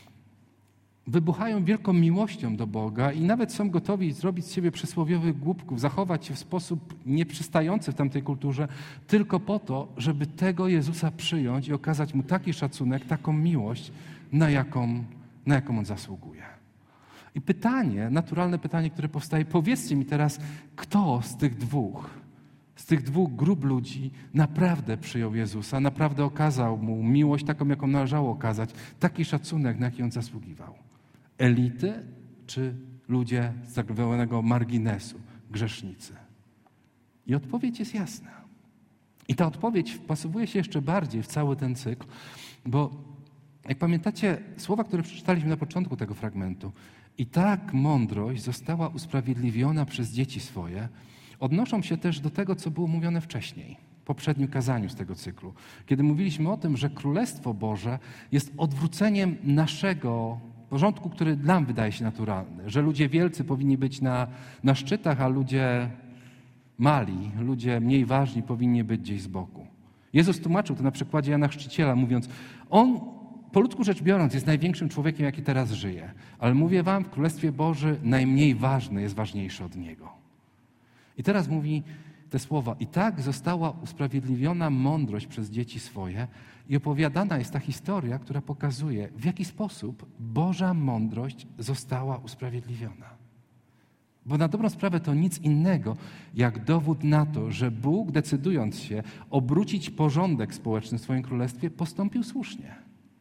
wybuchają wielką miłością do Boga i nawet są gotowi zrobić z siebie przysłowiowych głupków, zachować się w sposób nieprzystający w tamtej kulturze, tylko po to, żeby tego Jezusa przyjąć i okazać Mu taki szacunek, taką miłość, na jaką, na jaką On zasługuje. I pytanie, naturalne pytanie, które powstaje, powiedzcie mi teraz, kto z tych dwóch, z tych dwóch grup ludzi naprawdę przyjął Jezusa, naprawdę okazał Mu miłość taką, jaką należało okazać, taki szacunek, na jaki On zasługiwał. Elity czy ludzie z tak zwanego marginesu, grzesznicy? I odpowiedź jest jasna. I ta odpowiedź wpasowuje się jeszcze bardziej w cały ten cykl, bo jak pamiętacie słowa, które przeczytaliśmy na początku tego fragmentu, i tak mądrość została usprawiedliwiona przez dzieci swoje, odnoszą się też do tego, co było mówione wcześniej, w poprzednim kazaniu z tego cyklu, kiedy mówiliśmy o tym, że Królestwo Boże jest odwróceniem naszego porządku, który nam wydaje się naturalny, że ludzie wielcy powinni być na, na szczytach, a ludzie mali, ludzie mniej ważni powinni być gdzieś z boku. Jezus tłumaczył to na przykładzie Jana Chrzciciela, mówiąc, on po ludzku rzecz biorąc jest największym człowiekiem, jaki teraz żyje, ale mówię wam, w Królestwie Bożym najmniej ważny jest ważniejszy od Niego. I teraz mówi te słowa, i tak została usprawiedliwiona mądrość przez dzieci swoje i opowiadana jest ta historia, która pokazuje, w jaki sposób Boża mądrość została usprawiedliwiona. Bo na dobrą sprawę to nic innego, jak dowód na to, że Bóg, decydując się obrócić porządek społeczny w swoim królestwie, postąpił słusznie.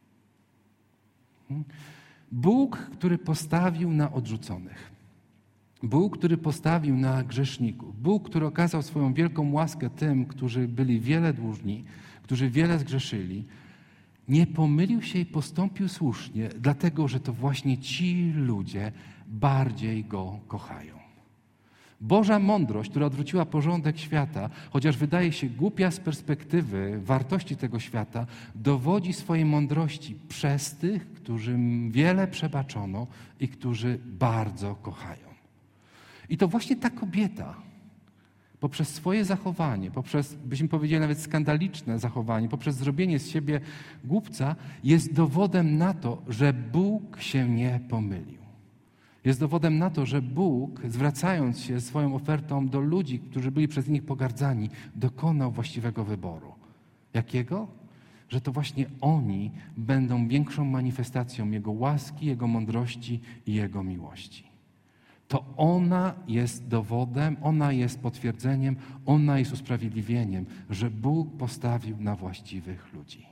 Bóg, który postawił na odrzuconych. Bóg, który postawił na grzeszników. Bóg, który okazał swoją wielką łaskę tym, którzy byli wiele dłużni, którzy wiele zgrzeszyli, nie pomylił się i postąpił słusznie, dlatego że to właśnie ci ludzie bardziej Go kochają. Boża mądrość, która odwróciła porządek świata, chociaż wydaje się głupia z perspektywy wartości tego świata, dowodzi swojej mądrości przez tych, którym wiele przebaczono i którzy bardzo kochają. I to właśnie ta kobieta poprzez swoje zachowanie, poprzez, byśmy powiedzieli nawet skandaliczne zachowanie, poprzez zrobienie z siebie głupca, jest dowodem na to, że Bóg się nie pomylił. Jest dowodem na to, że Bóg, zwracając się swoją ofertą do ludzi, którzy byli przez nich pogardzani, dokonał właściwego wyboru. Jakiego? Że to właśnie oni będą większą manifestacją Jego łaski, Jego mądrości i Jego miłości. To ona jest dowodem, ona jest potwierdzeniem, ona jest usprawiedliwieniem, że Bóg postawił na właściwych ludzi.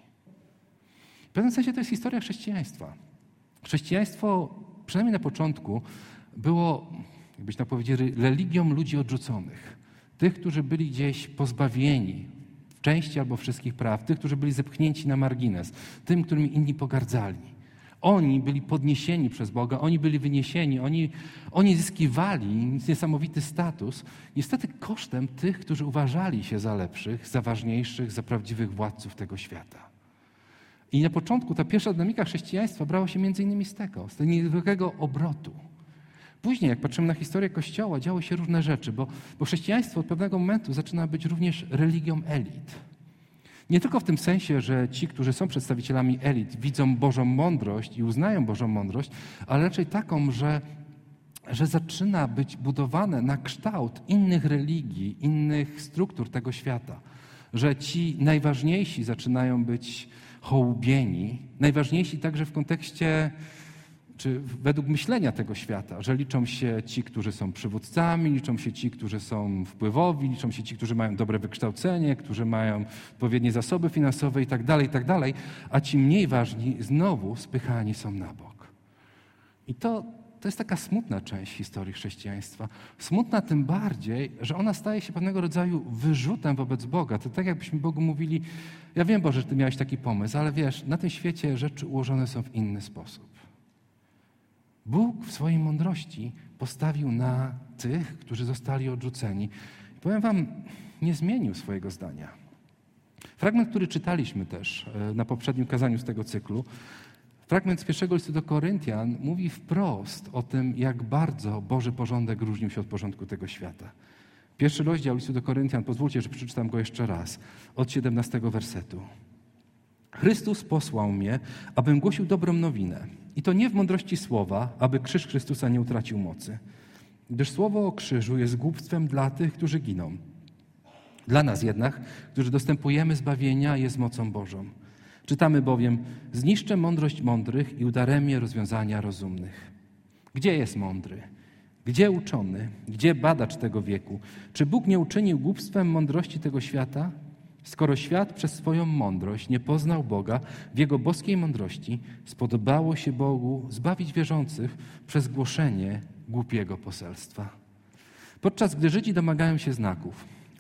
W pewnym sensie to jest historia chrześcijaństwa. Chrześcijaństwo, przynajmniej na początku, było, jakbyś tak powiedział, religią ludzi odrzuconych. Tych, którzy byli gdzieś pozbawieni w części albo wszystkich praw, tych, którzy byli zepchnięci na margines, tym, którymi inni pogardzali. Oni byli podniesieni przez Boga, oni byli wyniesieni, oni, oni zyskiwali niesamowity status, niestety kosztem tych, którzy uważali się za lepszych, za ważniejszych, za prawdziwych władców tego świata. I na początku ta pierwsza dynamika chrześcijaństwa brała się między innymi z tego, z tego niezwykłego obrotu. Później, jak patrzymy na historię Kościoła, działy się różne rzeczy, bo, bo chrześcijaństwo od pewnego momentu zaczyna być również religią elit. Nie tylko w tym sensie, że ci, którzy są przedstawicielami elit, widzą Bożą mądrość i uznają Bożą mądrość, ale raczej taką, że, że zaczyna być budowane na kształt innych religii, innych struktur tego świata. Że ci najważniejsi zaczynają być hołubieni, najważniejsi także w kontekście, czy według myślenia tego świata, że liczą się ci, którzy są przywódcami, liczą się ci, którzy są wpływowi, liczą się ci, którzy mają dobre wykształcenie, którzy mają odpowiednie zasoby finansowe i tak dalej, i tak dalej, a ci mniej ważni znowu spychani są na bok. I to, to jest taka smutna część historii chrześcijaństwa. Smutna tym bardziej, że ona staje się pewnego rodzaju wyrzutem wobec Boga. To tak jakbyśmy Bogu mówili, ja wiem, Boże, że Ty miałeś taki pomysł, ale wiesz, na tym świecie rzeczy ułożone są w inny sposób. Bóg w swojej mądrości postawił na tych, którzy zostali odrzuceni. I powiem wam, nie zmienił swojego zdania. Fragment, który czytaliśmy też na poprzednim kazaniu z tego cyklu, fragment z pierwszego listu do Koryntian mówi wprost o tym, jak bardzo Boży porządek różnił się od porządku tego świata. Pierwszy rozdział listu do Koryntian, pozwólcie, że przeczytam go jeszcze raz, od siedemnastego wersetu. Chrystus posłał mnie, abym głosił dobrą nowinę. I to nie w mądrości słowa, aby krzyż Chrystusa nie utracił mocy. Gdyż słowo o krzyżu jest głupstwem dla tych, którzy giną. Dla nas jednak, którzy dostępujemy zbawienia, jest mocą Bożą. Czytamy bowiem, zniszczę mądrość mądrych i udaremię rozwiązania rozumnych. Gdzie jest mądry? Gdzie uczony? Gdzie badacz tego wieku? Czy Bóg nie uczynił głupstwem mądrości tego świata? Skoro świat przez swoją mądrość nie poznał Boga, w Jego boskiej mądrości spodobało się Bogu zbawić wierzących przez głoszenie głupiego poselstwa. Podczas gdy Żydzi domagają się znaków,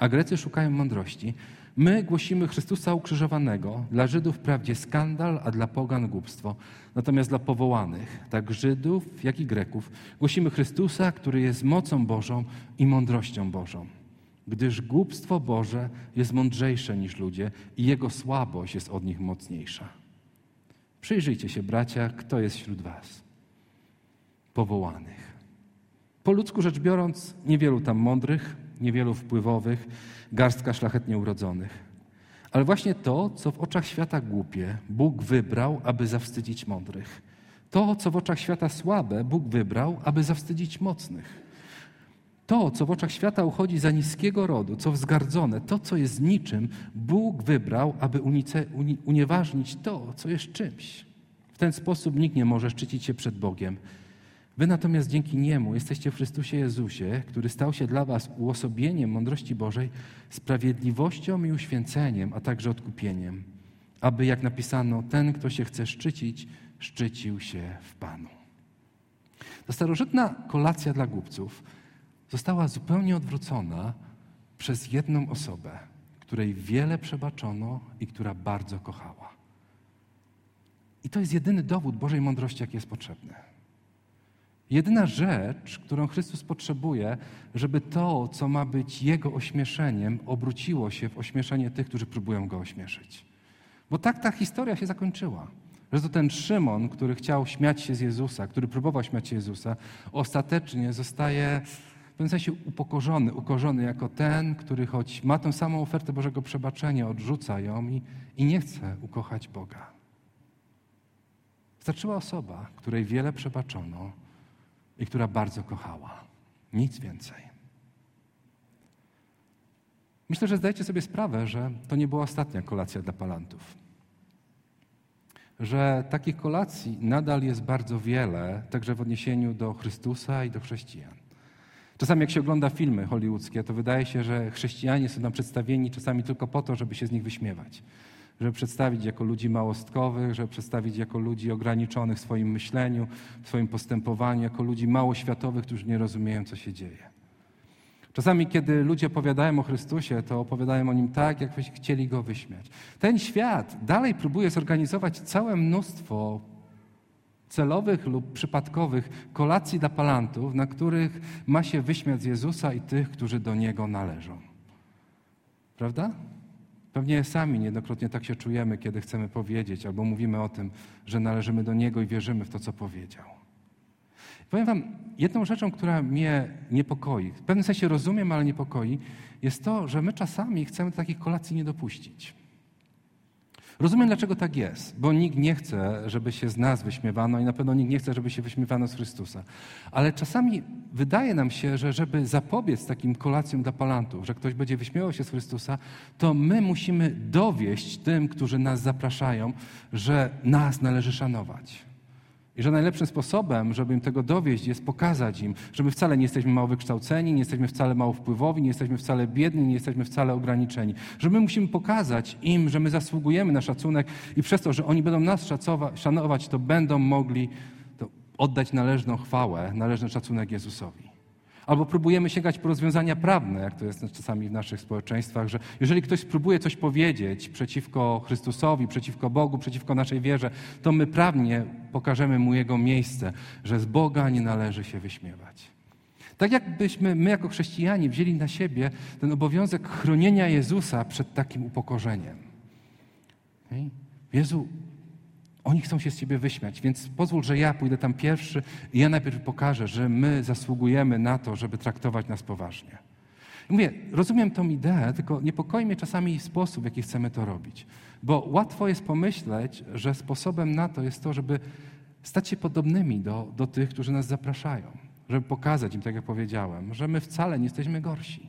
a Grecy szukają mądrości. My głosimy Chrystusa ukrzyżowanego, dla Żydów wprawdzie skandal, a dla pogan głupstwo. Natomiast dla powołanych, tak Żydów, jak i Greków, głosimy Chrystusa, który jest mocą Bożą i mądrością Bożą. Gdyż głupstwo Boże jest mądrzejsze niż ludzie i jego słabość jest od nich mocniejsza. Przyjrzyjcie się, bracia, kto jest wśród was powołanych. Po ludzku rzecz biorąc, niewielu tam mądrych, niewielu wpływowych, garstka szlachetnie urodzonych. Ale właśnie to, co w oczach świata głupie, Bóg wybrał, aby zawstydzić mądrych. To, co w oczach świata słabe, Bóg wybrał, aby zawstydzić mocnych. To, co w oczach świata uchodzi za niskiego rodu, co wzgardzone, to, co jest niczym, Bóg wybrał, aby unice, uni, unieważnić to, co jest czymś. W ten sposób nikt nie może szczycić się przed Bogiem. Wy natomiast dzięki Niemu jesteście w Chrystusie Jezusie, który stał się dla was uosobieniem mądrości Bożej, sprawiedliwością i uświęceniem, a także odkupieniem, aby, jak napisano, ten, kto się chce szczycić, szczycił się w Panu. Ta starożytna kolacja dla głupców została zupełnie odwrócona przez jedną osobę, której wiele przebaczono i która bardzo kochała. I to jest jedyny dowód Bożej mądrości, jaki jest potrzebny. Jedyna rzecz, którą Chrystus potrzebuje, żeby to, co ma być Jego ośmieszeniem, obróciło się w ośmieszenie tych, którzy próbują Go ośmieszyć. Bo tak ta historia się zakończyła. Że to ten Szymon, który chciał śmiać się z Jezusa, który próbował śmiać się z Jezusa, ostatecznie zostaje w pewnym sensie upokorzony, ukorzony jako ten, który choć ma tę samą ofertę Bożego przebaczenia, odrzuca ją i, i nie chce ukochać Boga. Wystarczyła osoba, której wiele przebaczono i która bardzo kochała. Nic więcej. Myślę, że zdajecie sobie sprawę, że to nie była ostatnia kolacja dla palantów. Że takich kolacji nadal jest bardzo wiele, także w odniesieniu do Chrystusa i do chrześcijan. Czasami jak się ogląda filmy hollywoodzkie, to wydaje się, że chrześcijanie są nam przedstawieni czasami tylko po to, żeby się z nich wyśmiewać. Żeby przedstawić jako ludzi małostkowych, żeby przedstawić jako ludzi ograniczonych w swoim myśleniu, w swoim postępowaniu, jako ludzi małoświatowych, którzy nie rozumieją, co się dzieje. Czasami, kiedy ludzie opowiadają o Chrystusie, to opowiadają o Nim tak, jakby chcieli Go wyśmiać. Ten świat dalej próbuje zorganizować całe mnóstwo celowych lub przypadkowych kolacji dla palantów, na których ma się wyśmiać z Jezusa i tych, którzy do Niego należą. Prawda? Pewnie sami niejednokrotnie tak się czujemy, kiedy chcemy powiedzieć albo mówimy o tym, że należymy do Niego i wierzymy w to, co powiedział. Powiem wam, jedną rzeczą, która mnie niepokoi, w pewnym sensie rozumiem, ale niepokoi, jest to, że my czasami chcemy takich kolacji nie dopuścić. Rozumiem, dlaczego tak jest, bo nikt nie chce, żeby się z nas wyśmiewano i na pewno nikt nie chce, żeby się wyśmiewano z Chrystusa. Ale czasami wydaje nam się, że żeby zapobiec takim kolacjom dla palantów, że ktoś będzie wyśmiewał się z Chrystusa, to my musimy dowieść tym, którzy nas zapraszają, że nas należy szanować. I że najlepszym sposobem, żeby im tego dowieść, jest pokazać im, że my wcale nie jesteśmy mało wykształceni, nie jesteśmy wcale mało wpływowi, nie jesteśmy wcale biedni, nie jesteśmy wcale ograniczeni. Że my musimy pokazać im, że my zasługujemy na szacunek i przez to, że oni będą nas szacować, szanować, to będą mogli to oddać należną chwałę, należny szacunek Jezusowi. Albo próbujemy sięgać po rozwiązania prawne, jak to jest czasami w naszych społeczeństwach, że jeżeli ktoś spróbuje coś powiedzieć przeciwko Chrystusowi, przeciwko Bogu, przeciwko naszej wierze, to my prawnie pokażemy mu jego miejsce, że z Boga nie należy się wyśmiewać. Tak jakbyśmy my jako chrześcijanie wzięli na siebie ten obowiązek chronienia Jezusa przed takim upokorzeniem. Okay? Jezu, oni chcą się z Ciebie wyśmiać, więc pozwól, że ja pójdę tam pierwszy i ja najpierw pokażę, że my zasługujemy na to, żeby traktować nas poważnie. I mówię, rozumiem tą ideę, tylko niepokoi mnie czasami sposób, w jaki chcemy to robić. Bo łatwo jest pomyśleć, że sposobem na to jest to, żeby stać się podobnymi do, do tych, którzy nas zapraszają. Żeby pokazać im, tak jak powiedziałem, że my wcale nie jesteśmy gorsi.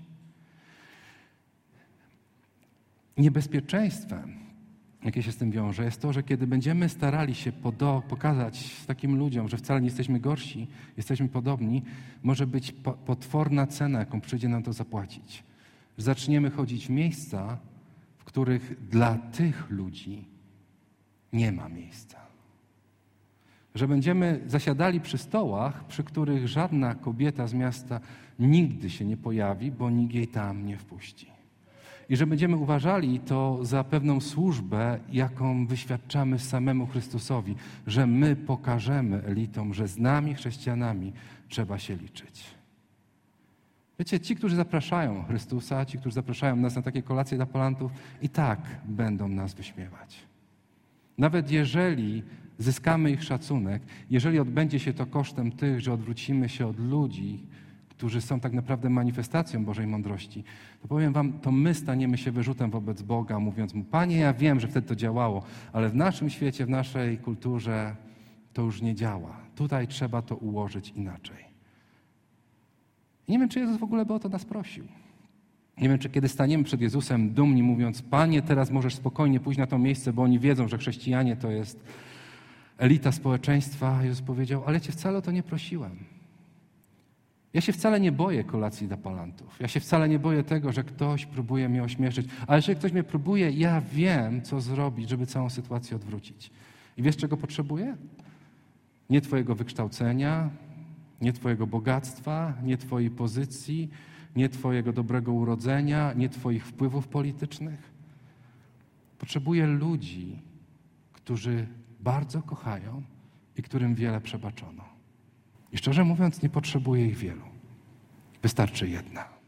Niebezpieczeństwem, jakie się z tym wiąże, jest to, że kiedy będziemy starali się podo- pokazać takim ludziom, że wcale nie jesteśmy gorsi, jesteśmy podobni, może być po- potworna cena, jaką przyjdzie nam to zapłacić. Zaczniemy chodzić w miejsca, w których dla tych ludzi nie ma miejsca. Że będziemy zasiadali przy stołach, przy których żadna kobieta z miasta nigdy się nie pojawi, bo nikt jej tam nie wpuści. i że będziemy uważali to za pewną służbę, jaką wyświadczamy samemu Chrystusowi, że my pokażemy elitom, że z nami, chrześcijanami, trzeba się liczyć. Wiecie, ci, którzy zapraszają Chrystusa, ci, którzy zapraszają nas na takie kolacje dla Polantów, i tak będą nas wyśmiewać. Nawet jeżeli zyskamy ich szacunek, jeżeli odbędzie się to kosztem tych, że odwrócimy się od ludzi, którzy są tak naprawdę manifestacją Bożej mądrości, to powiem wam, to my staniemy się wyrzutem wobec Boga, mówiąc Mu: Panie, ja wiem, że wtedy to działało, ale w naszym świecie, w naszej kulturze to już nie działa. Tutaj trzeba to ułożyć inaczej. I nie wiem, czy Jezus w ogóle by o to nas prosił. Nie wiem, czy kiedy staniemy przed Jezusem dumni, mówiąc: Panie, teraz możesz spokojnie pójść na to miejsce, bo oni wiedzą, że chrześcijanie to jest elita społeczeństwa. Jezus powiedział: ale Cię wcale o to nie prosiłem. Ja się wcale nie boję kolacji dla Polantów. Ja się wcale nie boję tego, że ktoś próbuje mnie ośmieszyć. Ale jeżeli ktoś mnie próbuje, ja wiem, co zrobić, żeby całą sytuację odwrócić. I wiesz, czego potrzebuję? Nie Twojego wykształcenia, nie Twojego bogactwa, nie Twojej pozycji, nie Twojego dobrego urodzenia, nie Twoich wpływów politycznych. Potrzebuję ludzi, którzy bardzo kochają i którym wiele przebaczono. I szczerze mówiąc, nie potrzebuję ich wielu. Wystarczy jedna.